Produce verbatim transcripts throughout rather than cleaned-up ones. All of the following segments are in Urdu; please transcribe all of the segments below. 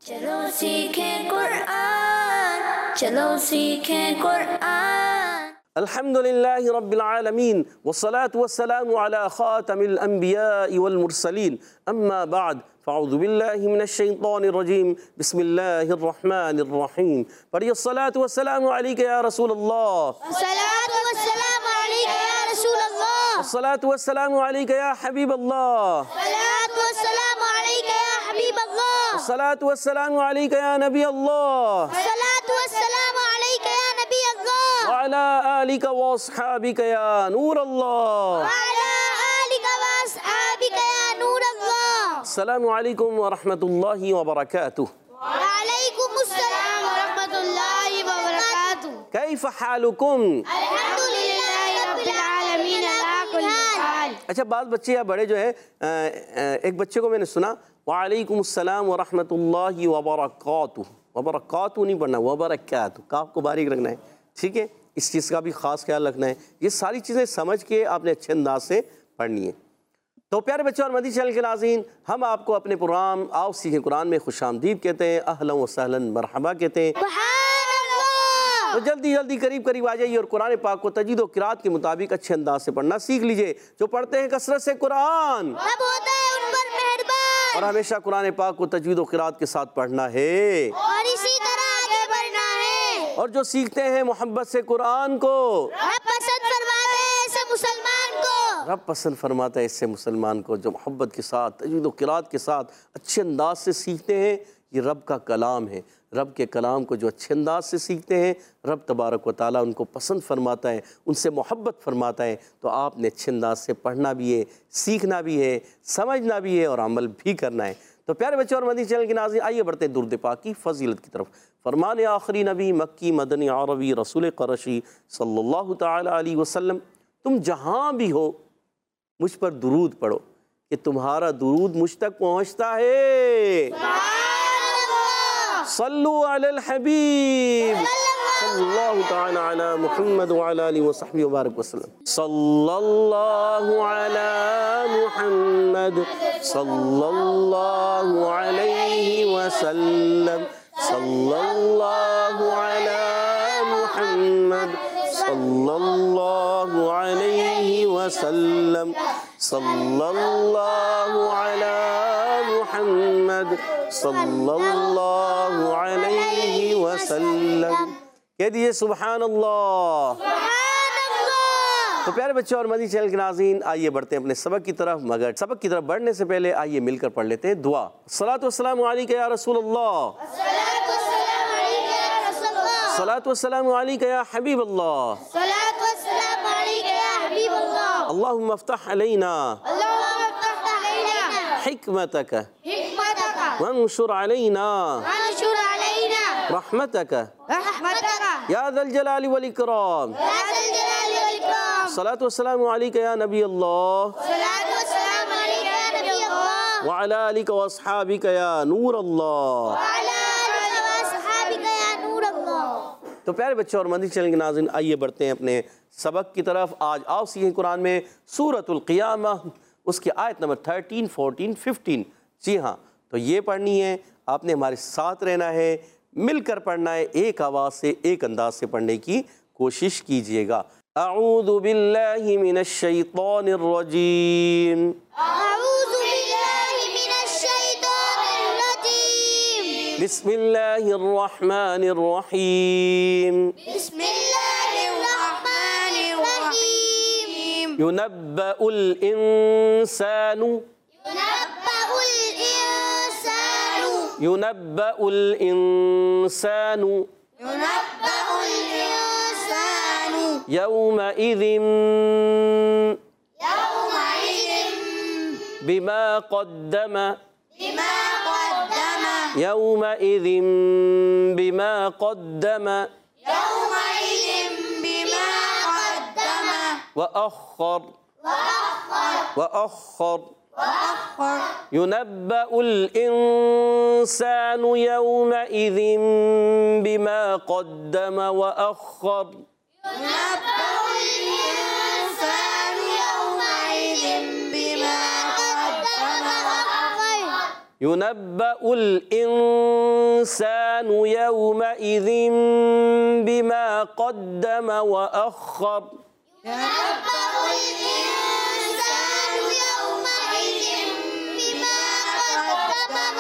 چلو سیکھیں قرآن، چلو سیکھیں قرآن۔ الحمدللہ رب العالمین والصلاة والسلام على خاتم الانبیاء والمرسلین، اما بعد فاعوذ باللہ من الشیطان الرجیم، بسم اللہ الرحمن الرحیم۔ پڑھیے الصلاة والسلام علیک یا رسول اللہ، الصلاة والسلام علیک یا رسول اللہ، الصلاة والسلام علیک یا حبیب اللہ، الصلاة والسلام علیک یا حبیب اللہ، الصلاة والسلام علیک یا نبی اللہ، الصلاة والسلام علیک یا نبی اللہ، وعلى آلک واصحابک یا نور اللہ۔ وعلى آلک واصحابک یا نور اللہ۔ السلام علیکم ورحمۃ اللہ وبرکاتہ۔ وعلیکم السلام ورحمۃ اللہ وبرکاتہ۔ کیف حالکم؟ الحمدللہ رب العالمین علی کل حال۔ اچھا، بعض بچے یا بڑے جو ہے، ایک بچے کو میں نے سنا وعلیکم السلام ورحمۃ اللہ وبرکاتہ، وبرکاتہ نہیں پڑھنا، وبرکاتہ، کاف کو باریک رکھنا ہے، ٹھیک ہے؟ اس چیز کا بھی خاص خیال رکھنا ہے۔ یہ ساری چیزیں سمجھ کے آپ نے اچھے انداز سے پڑھنی ہے۔ تو پیارے بچے اور مدنی چینل کے ناظرین، ہم آپ کو اپنے پروگرام آؤ سیکھیں قرآن میں خوش آمدید کہتے ہیں، اہلا و سہلا مرحبا کہتے ہیں۔ سبحان اللہ۔ تو جلدی جلدی قریب قریب آ جائیے اور قرآن پاک کو تجوید و قرات کے مطابق اچھے انداز سے پڑھنا سیکھ لیجئے۔ جو پڑھتے ہیں کثرت سے قرآن، رب ہوتا ہے ان پر مہربان، اور ہمیشہ قرآن پاک کو تجوید و قرات کے ساتھ پڑھنا ہے، اور اسی طرح آگے بڑھنا ہے۔ اور جو سیکھتے ہیں محبت سے قرآن کو، رب پسند فرماتے ہیں اسے مسلمان کو، رب پسند فرماتا ہے اس سے مسلمان کو۔ جو محبت کے ساتھ تجوید و قرات کے ساتھ اچھے انداز سے سیکھتے ہیں، یہ رب کا کلام ہے۔ رب کے کلام کو جو اچھے انداز سے سیکھتے ہیں، رب تبارک و تعالیٰ ان کو پسند فرماتا ہے، ان سے محبت فرماتا ہے۔ تو آپ نے اچھے انداز سے پڑھنا بھی ہے، سیکھنا بھی ہے، سمجھنا بھی ہے اور عمل بھی کرنا ہے۔ تو پیارے بچے اور مدنی چینل کے ناظرین، آئیے بڑھتے ہیں درود پاک کی فضیلت کی طرف۔ فرمان آخری نبی مکی مدنی عربی رسول قرشی صلی اللہ تعالیٰ علیہ وسلم، تم جہاں بھی ہو مجھ پر درود پڑھو کہ تمہارا درود مجھ تک پہنچتا ہے۔ صلو علی الحبیب صلی اللہ تعالی علی محمد وعلی آلہ وصحبہ وبارک وسلم۔ صلی اللہ علی محمد صلی اللہ علیہ وسلم، صلی اللہ علی محمد صلی اللہ علیہ وسلم، صلی اللہ علی محمد صلی اللہ علیہ وسلم۔ کہہ دیجئے سبحان اللہ۔ سبحان اللہ۔ تو پیارے بچے اور مدنی چینل کے ناظرین، آئیے بڑھتے ہیں اپنے سبق کی طرف، مگر سبق کی طرف بڑھنے سے پہلے آئیے مل کر پڑھ لیتے ہیں دعا۔ الصلاۃ والسلام علیک یا رسول اللہ، الصلاۃ والسلام علیک یا رسول اللہ، الصلاۃ والسلام علیک یا حبیب اللہ، الصلاۃ والسلام علیک یا حبیب اللہ۔ اللہم افتح علینا اللہم افتح علینا حکمتک حکمتک وانشر علینا وانشر علینا رحمتک رحمتک یا ذا الجلال والاکرام۔ یا ذا الجلال والاکرام۔ الصلاۃ والسلام علیک یا نبی اللہ الصلاۃ والسلام علیک یا نبی اللہ، وعلی آلک واصحابک یا نور اللہ۔ وعلی آلک واصحابک یا نور اللہ۔ تو پیارے بچوں اور مدنی چینل کے ناظرین، آئیے بڑھتے ہیں اپنے سبق کی طرف۔ آج آؤ سیکھیں قرآن میں سورۃ القیامہ، اس کی آیت نمبر تھرٹین فورٹین ففٹین۔ جی ہاں، تو یہ پڑھنی ہے، آپ نے ہمارے ساتھ رہنا ہے، مل کر پڑھنا ہے، ایک آواز سے ایک انداز سے پڑھنے کی کوشش کیجئے گا۔ اعوذ باللہ من الشیطان الرجیم، اعوذ باللہ من الشیطان الرجیم، بسم اللہ الرحمن الرحیم۔ بسم اللہ الرحمن الرحیم۔ ينبأ الإنسان ينبأ الإنسان ينبأ الإنسان ينبأ الإنسان يومئذ يومئذ بما قدم بما قدم يومئذ بما قدم يومئذ بما قدم وأخر وأخر وأخر وأخر ينبأ الإنسان يومئذ بما قدم وأخر ينبأ الإنسان يومئذ بما قدم وأخر ينبأ الإنسان الإنسان يومئذ بما قدم وأخر ينبأ الإنسان يومئذ بما قدم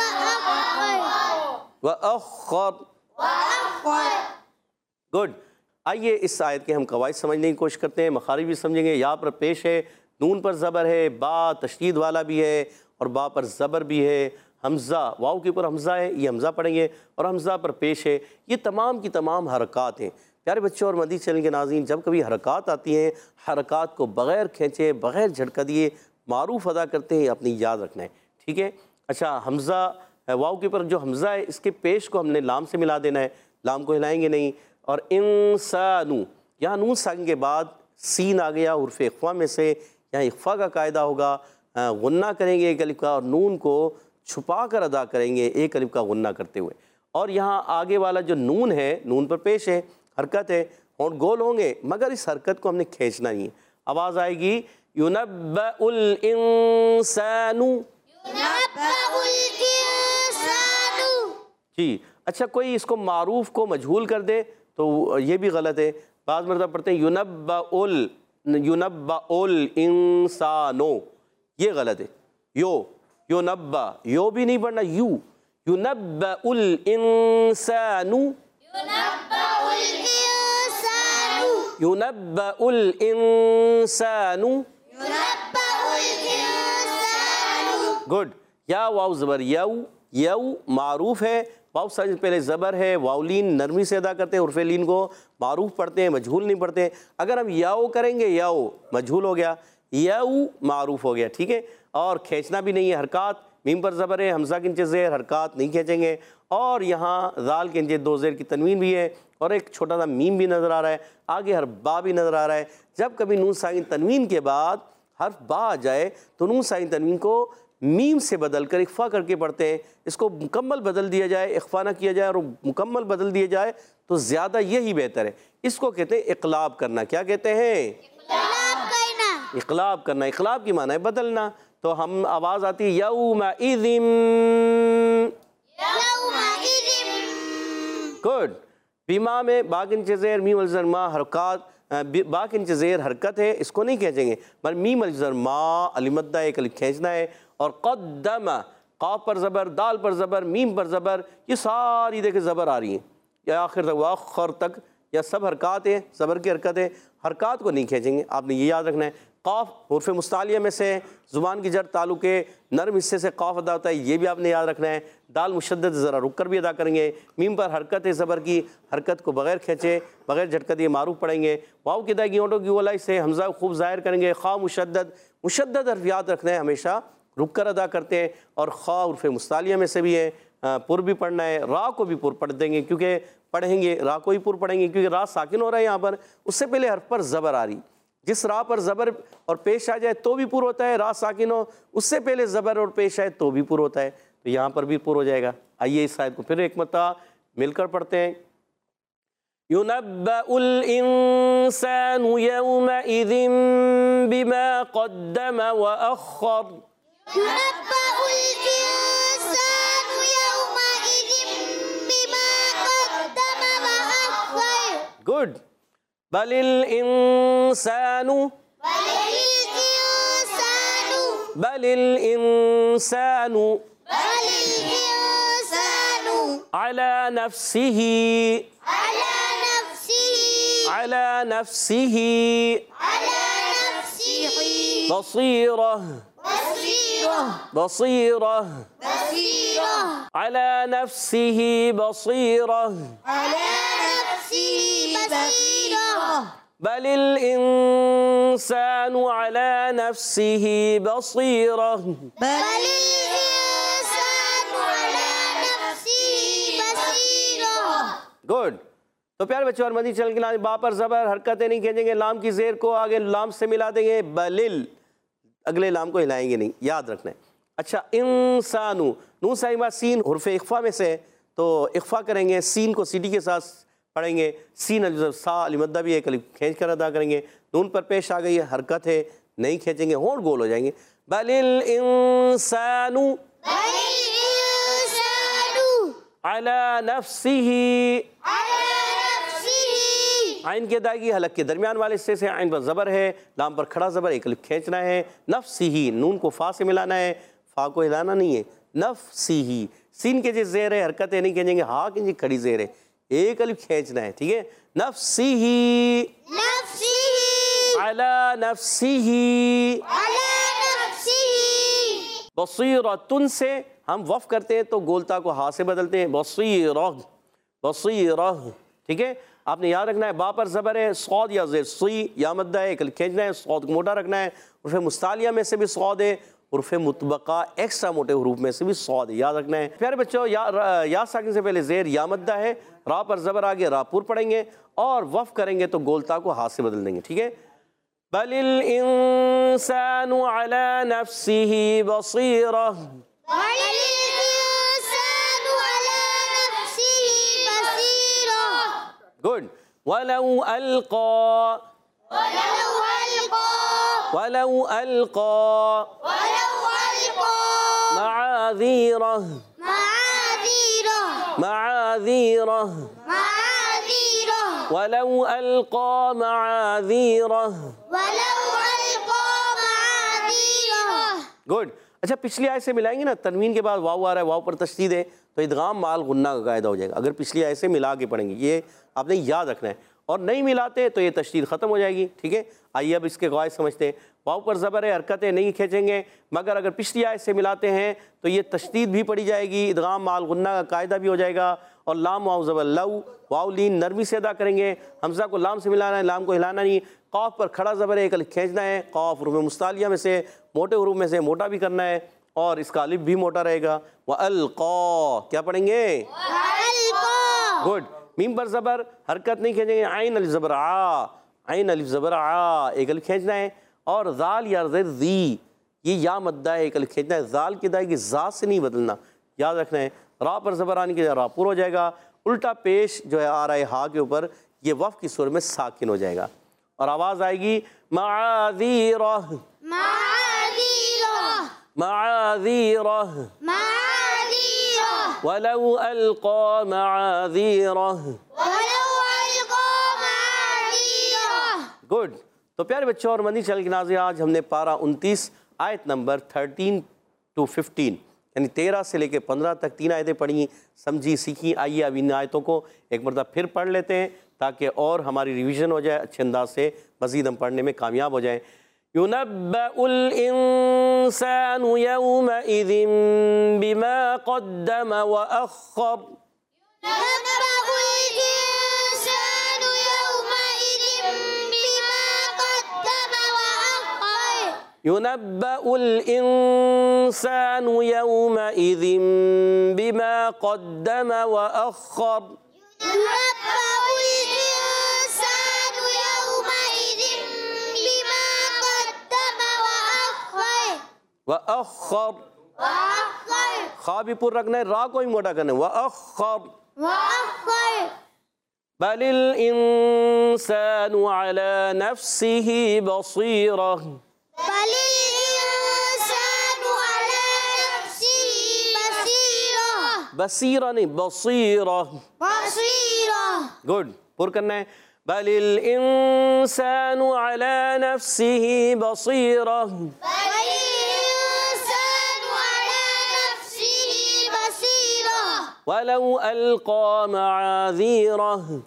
وأخر وأخر گڈ. آئیے اس آیت کے ہم قواعد سمجھنے کی کوشش کرتے ہیں، مخارج بھی سمجھیں گے. یا پر پیش ہے، نون پر زبر ہے، با تشدید والا بھی ہے اور با پر زبر بھی ہے. حمزہ، واو کے اوپر حمزہ ہے، یہ حمزہ پڑھیں گے اور حمزہ پر پیش ہے. یہ تمام کی تمام حرکات ہیں. پیارے بچوں اور مدنی چینل کے ناظرین، جب کبھی حرکات آتی ہیں، حرکات کو بغیر کھینچے، بغیر جھٹکا دیے معروف ادا کرتے ہیں، اپنی یاد رکھنا ہے. ٹھیک ہے. اچھا، حمزہ واو کے اوپر جو حمزہ ہے، اس کے پیش کو ہم نے لام سے ملا دینا ہے، لام کو ہلائیں گے نہیں. اور انسانو، یہاں نون ساکن کے بعد سین آ گیا حرف اخفا میں سے. یہاں اخفا کا قاعدہ ہوگا، غنہ کریں گے ایک الف کا اور نون کو چھپا کر ادا کریں گے ایک الف کا غنہ کرتے ہوئے. اور یہاں آگے والا جو نون ہے، نون پر پیش ہے، حرکت ہے، ہونٹ گول ہوں گے، مگر اس حرکت کو ہم نے کھینچنا نہیں ہے. آواز آئے گی یُنَبَّأُ الْإِنسَانُ. جی اچھا، کوئی اس کو معروف کو مجہول کر دے تو یہ بھی غلط ہے. بعض مرتبہ پڑھتے ہیں یُنَبَّأُ ال یُنَبَّأُ الْإِنسَانُ، یہ غلط ہے. یو یُنَبَّأ، یو بھی نہیں پڑھنا، یو یُنَبَّأُ الْإِنسَانُ. یُنَبَّأُ الْإِنسَانُ. گڈ. یا واو زبر یو، یو معروف ہے، واو سے پہلے زبر ہے، واولین نرمی سے ادا کرتے ہیں، حرف لین کو معروف پڑھتے ہیں، مجہول نہیں پڑھتے. اگر ہم یاو کریں گے، یاو مجہول ہو گیا، یو معروف ہو گیا. ٹھیک ہے. اور کھینچنا بھی نہیں ہے. حرکات میم پر زبر ہے، حمزہ کے نیچے زیر، حرکات نہیں کھینچیں گے. اور یہاں ذال کے نیچے دو زیر کی تنوین بھی ہے اور ایک چھوٹا سا میم بھی نظر آ رہا ہے، آگے حرف با بھی نظر آ رہا ہے. جب کبھی نون ساکن تنوین کے بعد حرف با آ جائے تو نون ساکن تنوین کو میم سے بدل کر اخفا کر کے پڑھتے ہیں. اس کو مکمل بدل دیا جائے، اخفا نہ کیا جائے اور مکمل بدل دیا جائے تو زیادہ یہی بہتر ہے. اس کو کہتے ہیں اقلاب کرنا. کیا کہتے ہیں؟ اقلاب کرنا. اقلاب کی معنی ہے بدلنا. تو ہم آواز آتی ہے یومئذ. گڈ. بیما میں با کے نیچے زیر، میم الف زیر ما، حرکات با کے نیچے زیر حرکت ہے، اس کو نہیں کھینچیں گے، مگر میم الف زیر ما، الف مدہ ایک الف کھینچنا ہے. اور قدم، قاف پر زبر، دال پر زبر، میم پر زبر، یہ ساری دیکھیں زبر آ رہی ہیں یا آخر تک وآخر تک، یا سب حرکات ہیں، زبر کی حرکت ہے. حرکات کو نہیں کھینچیں گے، آپ نے یہ یاد رکھنا ہے. قاف حرف مستعلیہ میں سے زبان کی جڑ تعلق ہے، نرم حصے سے قاف ادا ہوتا ہے، یہ بھی آپ نے یاد رکھنا ہے. دال مشدد ذرا رک کر بھی ادا کریں گے. میم پر حرکت ہے زبر کی، حرکت کو بغیر کھینچے، بغیر جھٹکا دیے معروف پڑھیں گے. واو کی ادائیگی اونٹوں کی گولائی سے حمزہ خوب ظاہر کریں گے. خا مشدد، مشدد حرف یاد رکھنا ہے، ہمیشہ رک کر ادا کرتے ہیں. اور خا حرف مستعلیہ میں سے بھی ہے، پر بھی پڑھنا ہے. را کو بھی پر پڑھ دیں گے، کیونکہ پڑھیں گے را کو ہی پر پڑھیں گے کیونکہ را ساکن ہو رہا ہے یہاں پر. اس سے پہلے حرف پر زبر آ رہی، جس را پر زبر اور پیش آ جائے تو بھی پر ہوتا ہے، را ساکن ہو اس سے پہلے زبر اور پیش آئے تو بھی پر ہوتا ہے، تو یہاں پر بھی پر ہو جائے گا. آئیے اس آیت کو پھر ایک مرتبہ مل کر پڑھتے ہیں. يُنَبَّأُ الْإِنسَانُ يَوْمَئِذٍ بِمَا قَدَّمَ وَأَخَّرَ. يُنَبَّأُ الْإِنسَانُ يَوْمَئِذٍ بِمَا قَدَّمَ وَأَخَّرَ. گڈ. بَلِ الْإِنسَانُ بَلِ الْإِنسَانُ عَلَى نَفْسِهِ عَلَى نَفْسِهِ بَصِيرَةٌ بَصِيرَةٌ عَلَى نَفْسِهِ بَصِيرَةٌ. بل الإنسان على نفسه بصيرة. بل الإنسان على نفسه بصيرة. گڈ. تو پیارے بچوں اور مدنی چینل کے ناظرین، با پر زبر، حرکتیں نہیں کھینچیں گے، لام کی زیر کو آگے لام سے ملا دیں گے. بلل، اگلے لام کو ہلائیں گے نہیں، یاد رکھنا ہے. اچھا، انسانو، نون ساکن سین حرف اخفا میں سے تو اخفا کریں گے، سین کو سیٹی کے ساتھ پڑھیں گے. سین الف سا الف مدہ بھی ایک الف کھینچ کر ادا کریں گے. نون پر پیش آ گئی ہے، حرکت ہے، نہیں کھینچیں گے، ہونٹ گول ہو جائیں گے. بل الانسان علی نفسہ، عین کی ادائیگی حلق کے درمیان والے حصے سے، عین پر زبر ہے، لام پر کھڑا زبر، ایک الف کھینچنا ہے، نفسہ، نون کو فا سے ملانا ہے، فا کو ہلانا نہیں ہے، نفسہ، سین کے جو زیر ہے حرکتیں نہیں کھینچیں گے، ہا کی جی کھڑی زیر ہے، ایک الف کھینچنا ہے، ٹھیک ہے، نفسہ، علی نفسہ، بصیرۃ سے ہم وف کرتے ہیں تو گولتا کو ہا سے بدلتے ہیں، بصیرہ، بصیرہ، ٹھیک ہے، آپ نے یاد رکھنا ہے با پر زبر ہے، صاد یا زیر، سی یا مدہ ہے، ایک کھینچنا ہے، صاد کو موٹا رکھنا ہے، حروف مستعلیہ میں سے بھی صاد ہے، حروف مطبقہ ایکسٹرا موٹے حروف میں سے بھی صاد ہے، یاد رکھنا ہے۔ پیارے بچوں، یا یا ساکن سے پہلے زیر یا مدہ ہے، را پر زبر آگے را پور پڑھیں گے اور وف کریں گے تو گولتا کو ہا سے بدل دیں گے، ٹھیک ہے، بل الانسان علی نفسہ بصیرہ، گڈ، وَلَوْ أَلْقَى، وَلَوْ أَلْقَى مَعَاذِيرَهْ، مَعَاذِيرَهْ، وَلَوْ أَلْقَى مَعَاذِيرَهْ، گڈ۔ اچھا پچھلی آیت سے ملائیں گے نا، تنوین کے بعد واو آ رہا ہے، واو پر تشدید ہے تو ادغام مال غنہ کا قاعدہ ہو جائے گا، اگر پچھلی آیت سے ملا کے پڑھیں گے، یہ آپ نے یاد رکھنا ہے، اور نہیں ملاتے تو یہ تشدید ختم ہو جائے گی، ٹھیک ہے۔ آئیے اب اس کے قواعد سمجھتے ہیں۔ واو پر زبر ہے، حرکتیں نہیں کھینچیں گے، مگر اگر پچھلی آیت سے ملاتے ہیں تو یہ تشدید بھی پڑی جائے گی، ادغام مال غنہ کا قاعدہ بھی ہو جائے گا، اور لام واو زبر لو، واو لین نرمی سے ادا کریں گے، حمزہ کو لام سے ملانا ہے، لام کو ہلانا نہیں، قاف پر کھڑا زبر ہے، ایک الف کھینچنا ہے، قاف حروف مستعلیہ میں سے موٹے حروف میں سے موٹا بھی کرنا ہے، اور اس کا الف بھی موٹا رہے گا، وَأَلْقَى، کیا پڑھیں گے؟ گڈ۔ میم پر زبر، حرکت نہیں کھینچیں گے، عین الف زبر آ، عین الف زبر آ، ایک الف کھینچنا ہے، اور ذال یا زیر ذی، یہ یا مدہ ہے، ایک الف کھینچنا ہے، ذال کی ادائیگی ذا سے نہیں بدلنا، یاد رکھنا ہے، را پر زبر آنے کے را پور ہو جائے گا، الٹا پیش جو ہے آ رہا ہے ہا کے اوپر، یہ وف کی صورت میں ساکن ہو جائے گا، اور آواز آئے گی معاذیرہ، معاذیرہ، وَلَوْ أَلْقَى مَعَاذِيرَهْ، گڈ۔ تو پیارے بچوں اور مدنی چینل کے ناظرین، آج ہم نے پارہ انتیس آیت نمبر تھرٹین ٹو ففٹین یعنی تیرہ سے لے کے پندرہ تک تین آیتیں پڑھی، سمجھی، سیکھی۔ آئیے اب ان آیتوں کو ایک مرتبہ پھر پڑھ لیتے ہیں تاکہ اور ہماری ریویژن ہو جائے، اچھے انداز سے مزید ہم پڑھنے میں کامیاب ہو جائیں۔ يُنَبَّأُ الْإِنسَانُ يَوْمَئِذٍ بِمَا قَدَّمَ وَأَخَّرَ، يُنَبَّأُ الْإِنسَانُ يَوْمَئِذٍ بِمَا قَدَّمَ وَأَخَّرَ، وَأَخَّرَ، خا بھی پر رکھنا ہے، را کو ہی موٹا کرنا ہے، وَأَخَّرَ، بَلِ الْإِنسَانُ عَلَى نَفْسِهِ بَصِيرَةٌ، بصیرہ نہیں، بصیرہ، گڈ، پر کرنا ہے، بَلِ الْإِنسَانُ عَلَى نَفْسِهِ بَصِيرَةٌ، وَلَوْ أَلْقَى مَعَاذِيرَهْ،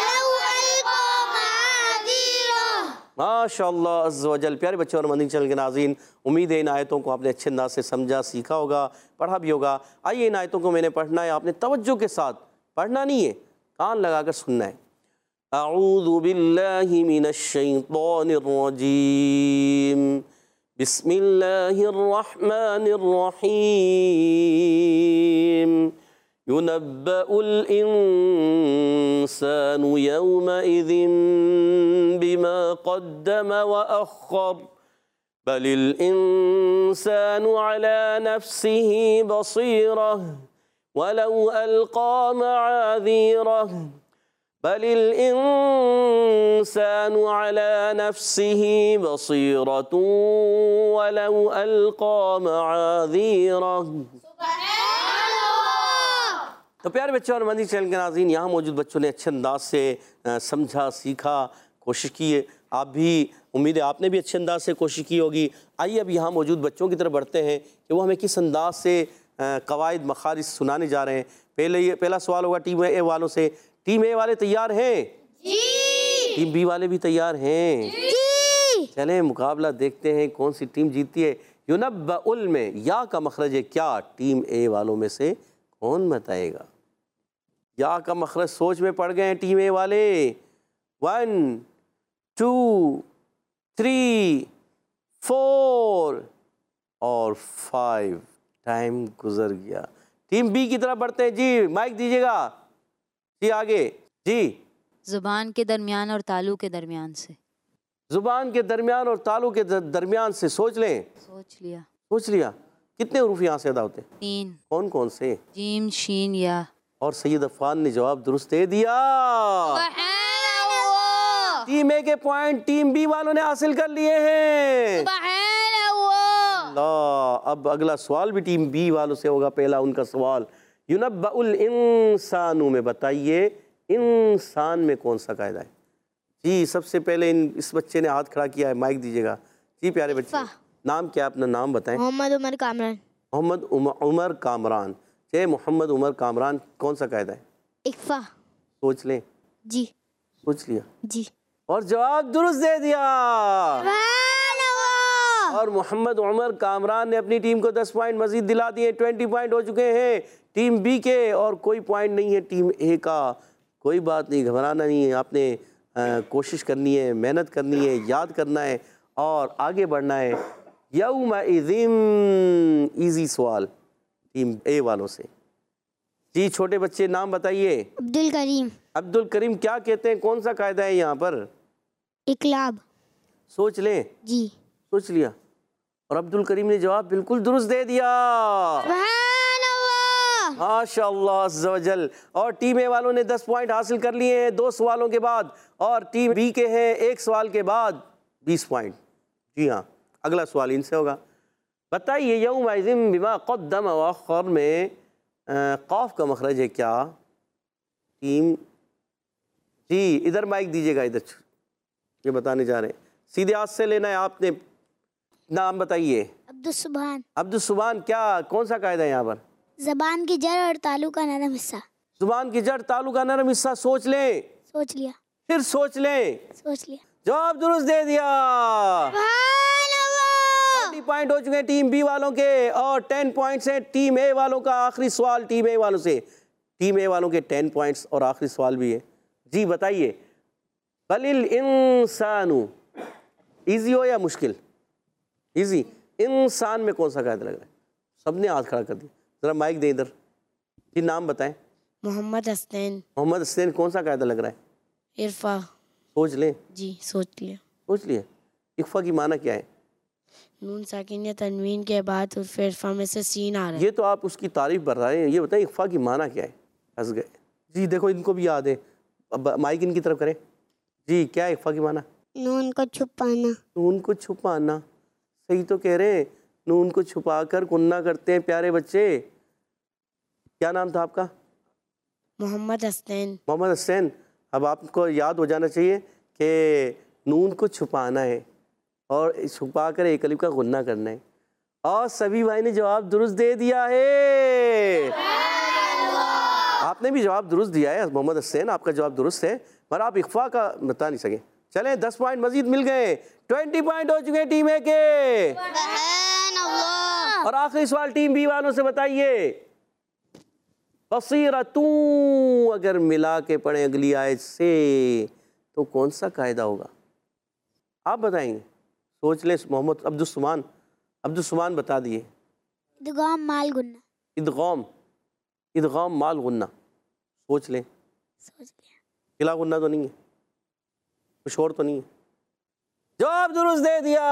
ماشاء اللہ عز و جل۔ پیارے بچوں اور مدنی چینل کے ناظرین، امید ہے ان آیتوں کو آپ نے اچھے انداز سے سمجھا، سیکھا ہوگا، پڑھا بھی ہوگا۔ آئیے ان آیتوں کو میں نے پڑھنا ہے، آپ نے توجہ کے ساتھ پڑھنا نہیں ہے، کان لگا کر سننا ہے۔ اعوذ باللہ من الشیطان الرجیم، بسم اللہ الرحمن الرحیم، يُنَبَّأُ الْإِنسَانُ يَوْمَئِذٍ بِمَا قَدَّمَ وَأَخَّرَ، بَلِ الْإِنسَانُ عَلَى نَفْسِهِ بَصِيرَةٌ، وَلَوْ أَلْقَى مَعَاذِيرَهُ، بَلِ الْإِنسَانُ عَلَى نَفْسِهِ بَصِيرَةٌ، وَلَوْ أَلْقَى مَعَاذِيرَهُ۔ تو پیارے بچوں اور مدنی چینل کے ناظرین، یہاں موجود بچوں نے اچھے انداز سے سمجھا، سیکھا، کوشش کی ہے. آپ بھی امید ہے آپ نے بھی اچھے انداز سے کوشش کی ہوگی. آئیے اب یہاں موجود بچوں کی طرف بڑھتے ہیں کہ وہ ہمیں کس انداز سے قواعد مخارج سنانے جا رہے ہیں. پہلے یہ پہلا سوال ہوگا ٹیم اے والوں سے. ٹیم اے والے تیار ہیں؟ جی. ٹیم بی والے بھی تیار ہیں؟ جی. چلیں مقابلہ دیکھتے ہیں کون سی ٹیم جیتتی ہے. ینبأ میں یا کا مخرج ہے کیا؟ ٹیم اے والوں میں سے کون بتائے گا؟ یا کا مخرج سوچ میں پڑ گئے ہیں ٹیم اے والے. ون ٹو تھری فور اور فائیو. ٹائم گزر گیا. ٹیم بی کی طرف بڑھتے ہیں. جی مائک دیجیے گا. جی آگے. جی. زبان کے درمیان اور تالو کے درمیان سے. زبان کے درمیان اور تالو کے درمیان سے. سوچ لیں. سوچ لیا. سوچ لیا. کتنے حروف یہاں سے ادا ہوتے ہیں؟ تین. کون کون سے؟ جیم شین یا. اور سید عفان نے جواب درست دے دیا. سبحان اللہ. ٹیم اے کے پوائنٹ ٹیم بی والوں نے حاصل کر لیے ہیں. سبحان اللہ. اللہ. اب اگلا سوال بھی ٹیم بی والوں سے ہوگا. پہلا ان کا سوال ینبأ الانسان میں بتائیے انسان میں کون سا قاعدہ ہے؟ جی سب سے پہلے ان اس بچے نے ہاتھ کھڑا کیا ہے. مائک دیجیے گا. جی پیارے بچے نام کیا؟ اپنا نام بتائیں. محمد عمر کامران. محمد عمر کامران. جی محمد عمر کامران کون سا قاعدہ ہے؟ اکفا. سوچ لیں. جی. سوچ لیا جی. اور جواب درست دے دیا. سبحان اللہ. اور محمد عمر کامران نے اپنی ٹیم کو دس پوائنٹ مزید دلا دیے. ٹوینٹی پوائنٹ ہو چکے ہیں ٹیم بی کے اور کوئی پوائنٹ نہیں ہے ٹیم اے کا. کوئی بات نہیں، گھبرانا نہیں ہے. آپ نے کوشش کرنی ہے، محنت کرنی ہے، یاد کرنا ہے اور آگے بڑھنا ہے. یومئذ ایزی سوال ٹیم اے والوں سے. جی چھوٹے بچے نام بتائیے. عبد الکریم. عبد الکریم کیا کہتے ہیں؟ کون سا قاعدہ ہے یہاں پر؟ اقلاب. سوچ لیں. جی. سوچ لیا اور عبد الکریم نے جواب بالکل درست دے دیا. سبحان اللہ. ماشاء اللہ عز و جل. اور ٹیم اے والوں نے دس پوائنٹ حاصل کر لیے ہیں دو سوالوں کے بعد اور ٹیم بی کے ہیں ایک سوال کے بعد بیس پوائنٹ. جی ہاں اگلا سوال ان سے ہوگا. بتائیے یومئذ بما قدم واخر میں قاف کا مخرج ہے کیا؟ ٹیم جی ادھر مائک دیجیے گا. ادھر یہ بتانے جا رہے ہیں. سیدھے ہاتھ سے لینا ہے. آپ نے نام بتائیے. عبد السبحان. عبد السبحان کیا کون سا قاعدہ ہے یہاں پر؟ زبان کی جڑ اور تالو کا نرم حصہ. زبان کی جڑ تالو کا نرم حصہ. سوچ لیں. سوچ لیا. پھر سوچ لیں. سوچ لیا. جواب درست دے دیا. سبحان اللہ. ٹوینٹی پوائنٹ ہو چکے ہیں ٹیم بی والوں کے اور ٹین پوائنٹس ہیں ٹیم اے والوں کا. آخری سوال ٹیم اے والوں سے. ٹیم اے والوں کے ٹین پوائنٹس اور آخری سوال بھی ہے. جی بتائیے. بل الانسان ایزی ہو یا مشکل؟ ایزی. انسان میں کون سا قاعدہ لگ رہا ہے؟ سب نے ہاتھ کھڑا کر دیا. ذرا مائک دیں ادھر. جی نام بتائیں. محمد حسین. محمد حسین کون سا قاعدہ لگ رہا ہے؟ عرفا. سوچ لیں. جی سوچ لیا. سوچ لیا. اخفا کی معنی کیا ہے؟ نون ساکن یا تنوین کے بعد حرف عرفا میں سے سین آ رہا ہے. یہ تو آپ اس کی تعریف بڑھ رہے ہیں. یہ بتائیں اخفا کی معنی کیا ہے؟ ہنس گئے. جی دیکھو ان کو بھی یاد ہے. اب مائک ان کی طرف کریں. جی کیا ہے اخفا کی معنی؟ نون کو چھپانا. نون کو چھپانا. صحیح تو کہہ رہے ہیں. نون کو چھپا کر کننا کرتے ہیں پیارے بچے. کیا نام تھا آپ کا؟ محمد حسین. محمد حسین. اب آپ کو یاد ہو جانا چاہیے کہ نون کو چھپانا ہے اور چھپا کر ایک الف کا غنہ کرنا ہے. اور سبھی بھائی نے جواب درست دے دیا ہے. آپ نے بھی جواب درست دیا ہے محمد حسین. آپ کا جواب درست ہے پر آپ اخفا کا بتا نہیں سکے. چلیں دس پوائنٹ مزید مل گئے. ٹوینٹی پوائنٹ ہو چکے ہیں ٹیم اے کے. اور آخری سوال ٹیم بی والوں سے بتائیے. بصیرتوں اگر ملا کے پڑھیں اگلی آیت سے تو کون سا قاعدہ ہوگا؟ آپ بتائیں گے. سوچ لیں. محمد عبد السمان. عبد السمان بتا دیے. ادغام مال غنہ. ادغام. ادغام مال غنہ. سوچ لیں. سوچ لیا. قلع غنہ تو نہیں ہے؟ کچھ اور تو نہیں ہے؟ جواب درست دے دیا.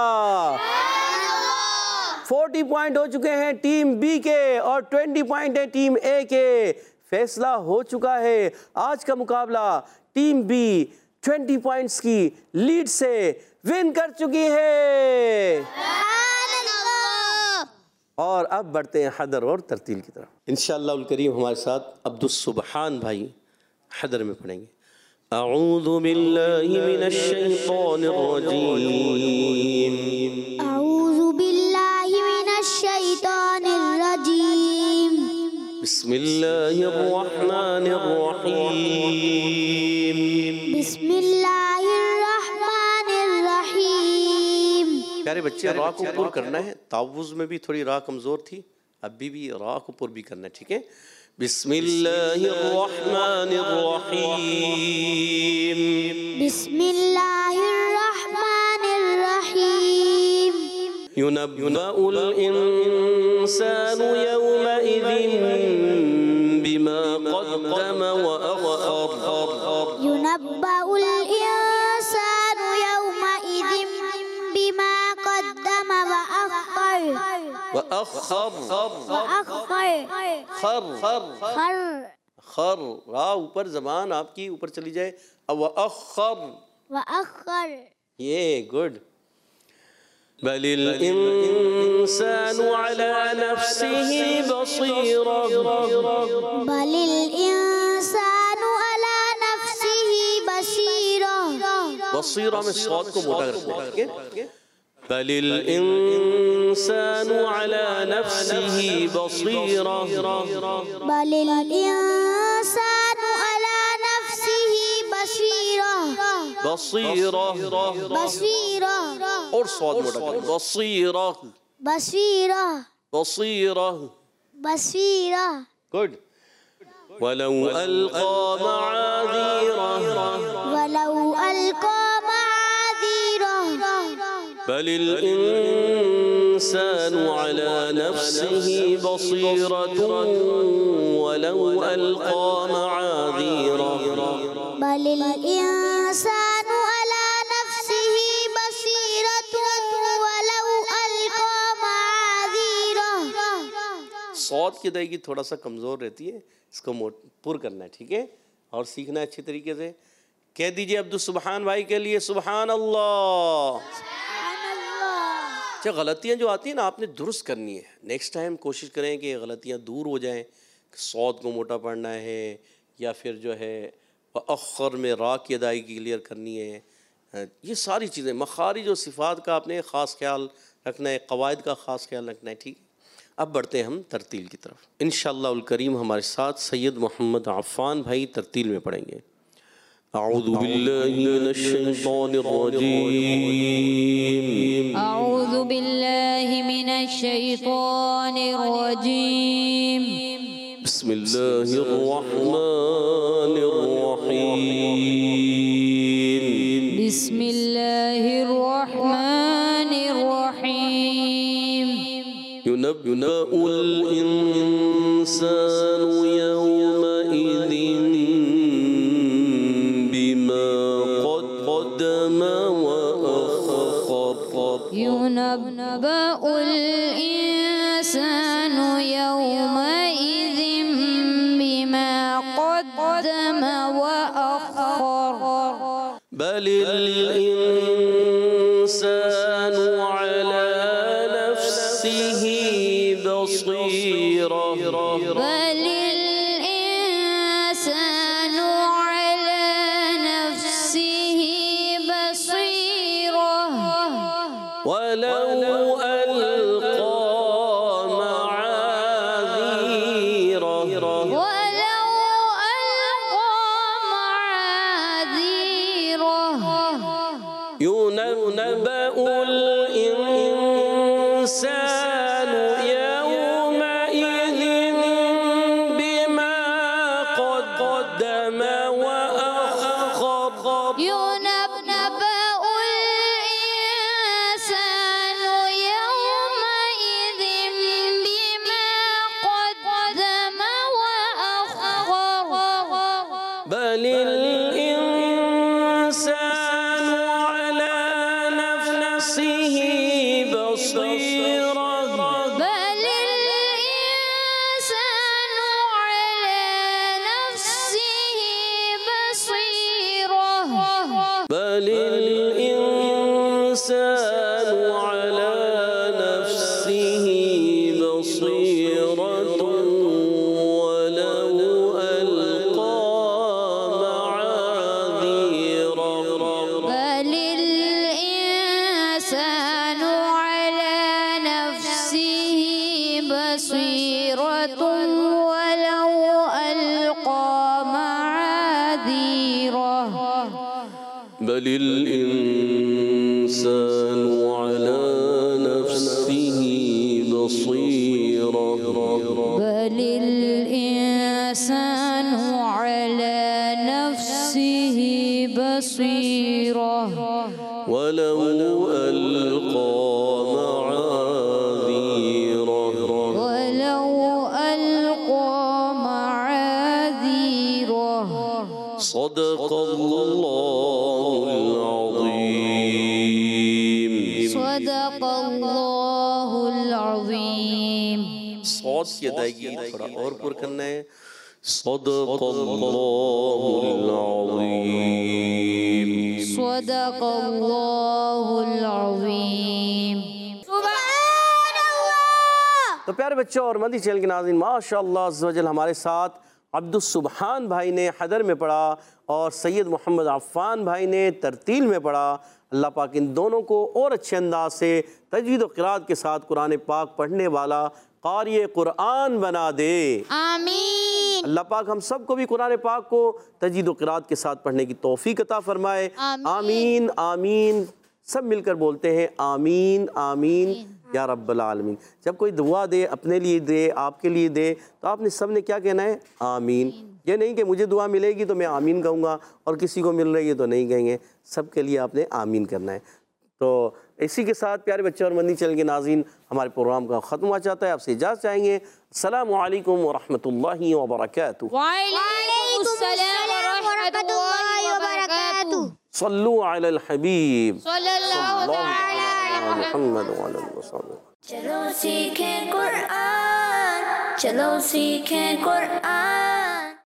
فورٹی پوائنٹ ہو چکے ہیں ٹیم بی کے اور ٹوینٹی پوائنٹ ہیں ٹیم اے کے. فیصلہ ہو چکا ہے. آج کا مقابلہ ٹیم بی ٹوینٹی پوائنٹس کی لیڈ سے ون کر چکی ہے. اور اب بڑھتے ہیں حدر اور ترتیل کی طرف. انشاءاللہ الکریم ہمارے ساتھ عبد السبحان بھائی حدر میں پڑھیں گے. اعوذ باللہ من الشیطان الرجیم. اعوذ باللہ من الشیطان الرجیم. بسم اللہ الرحمن الرحیم. بسم اللہ الرحمن الرحیم. پیارے بچے را کو پر کرنا ہے. تعوذ میں بھی تھوڑی را کمزور تھی, ابھی بھی را کو پر بھی کرنا ہے, ٹھیک ہے. بسم اللہ الرحمن الرحیم. بسم اللہ الرحمن الرحیم. ينبأ الإنسان يومئذ بما قدم وأخر. ينبأ الإنسان يومئذ بما قدم وأخر. وأخر وأخر. خر خر خر. خر را اوپر, زبان آپ کی اوپر چلی جائے. وأخر, وأخر. یہ گڈ. بل الإنسان على نفسه بصيرة. بل الإنسان على نفسه بصيرة. بصیرہ میں صوت کو موٹا کرتے ہیں, ٹھیک ہے. بل الإنسان على نفسه بصيرة. بل الإنسان على نفسه بصيرة. بصیرہ بصيرة. اور صوت موٹا کرتے. بصیرہ بصيرة. بصیرہ. بصيرة. گڈ. ولو ألقى معاذيره. ولو ألقى معاذيره. بل الإنسان على نفسه بصيرة ولو ألقى معاذيره. بل الإنسان على نفسه بصيرة ولو ألقى معاذيره. صوت کی ادائیگی تھوڑا سا کمزور رہتی ہے, اس کو پر کرنا ہے, ٹھیک ہے, اور سیکھنا ہے اچھی طریقے سے. کہہ دیجئے عبد السبحان بھائی کے لیے سبحان اللہ. اچھا, غلطیاں جو آتی ہیں نا آپ نے درست کرنی ہے. نیکسٹ ٹائم کوشش کریں کہ غلطیاں دور ہو جائیں. صوت کو موٹا پڑھنا ہے, یا پھر جو ہے اخر میں را کی ادائیگی کلیئر کرنی ہے. یہ ساری چیزیں, مخارج و صفات کا آپ نے خاص خیال رکھنا ہے, قواعد کا خاص خیال رکھنا ہے, ٹھیک ہے. اب بڑھتے ہیں ہم ترتیل کی طرف. انشاءاللہ الکریم ہمارے ساتھ سید محمد عفان بھائی ترتیل میں پڑھیں گے. اعوذ باللہ من الشیطان الرجیم. اعوذ باللہ من الشیطان الرجیم. بسم اللہ الرحمن الرحیم. بسم اللہ الرحمن الرحیم. ينبأ الإنسان يومئذ بما قدم وأخر. ينبأ الإنسان يومئذ بما قدم وأخر. بل الإنسان على نفسه بصيرة. بل الإنسان على نفسه بصيرة. ولو ألقى معاذيره. ولو ألقى معاذيره. ينبأ الإنسان يومئذ بما قدم وأخر. ينبأ الإنسان يومئذ بما قدم وأخر. بل الإنسان على نفسه بصيرة. بل الإنسان على نفسه بصيرة. بل الإنسان على نفسه بل الإنسان على نفسه بصيرة بل الإنسان على نفسه بصيرة ولو ألقى معاذيره ولو ألقى معاذيره صدق الله العظيم صدق الله العظيم صوت کی ادائیگی تھوڑا اور پر کرنا ہے صدق اللہ العظیم صدق الله العظیم سبحان اللہ. تو پیارے بچوں اور مدنی چینل کے ناظرین ماشاءاللہ عز و جل ہمارے ساتھ عبد السبحان بھائی نے حدر میں پڑھا اور سید محمد عفان بھائی نے ترتیل میں پڑھا. اللہ پاک ان دونوں کو اور اچھے انداز سے تجوید و قرات کے ساتھ قرآن پاک پڑھنے والا قاری قرآن بنا دے. آمین. اللہ پاک ہم سب کو بھی قرآن پاک کو تجوید و قرات کے ساتھ پڑھنے کی توفیق عطا فرمائے. آمین آمین. سب مل کر بولتے ہیں آمین آمین یا رب العالمین. جب کوئی دعا دے اپنے لیے دے آپ کے لیے دے تو آپ نے سب نے کیا کہنا ہے آمین. یہ نہیں کہ مجھے دعا ملے گی تو میں آمین کہوں گا اور کسی کو مل رہی ہے تو نہیں کہیں گے. سب کے لیے آپ نے آمین کرنا ہے. تو اسی کے ساتھ پیارے بچے اور مدنی چینل کے ناظرین ہمارے پروگرام کا ختم ہوا چاہتا ہے. آپ سے اجازت چاہیں گے. السلام علیکم ورحمۃ اللہ وبرکاتہ. وعلیکم السلام ورحمۃ اللہ وبرکاتہ. صلو علی الحبیب صلی اللہ تعالی علیہ محمد وعلی آلہ وصحبہ. چلو سیکھیں قرآن، چلو سیکھیں قرآن.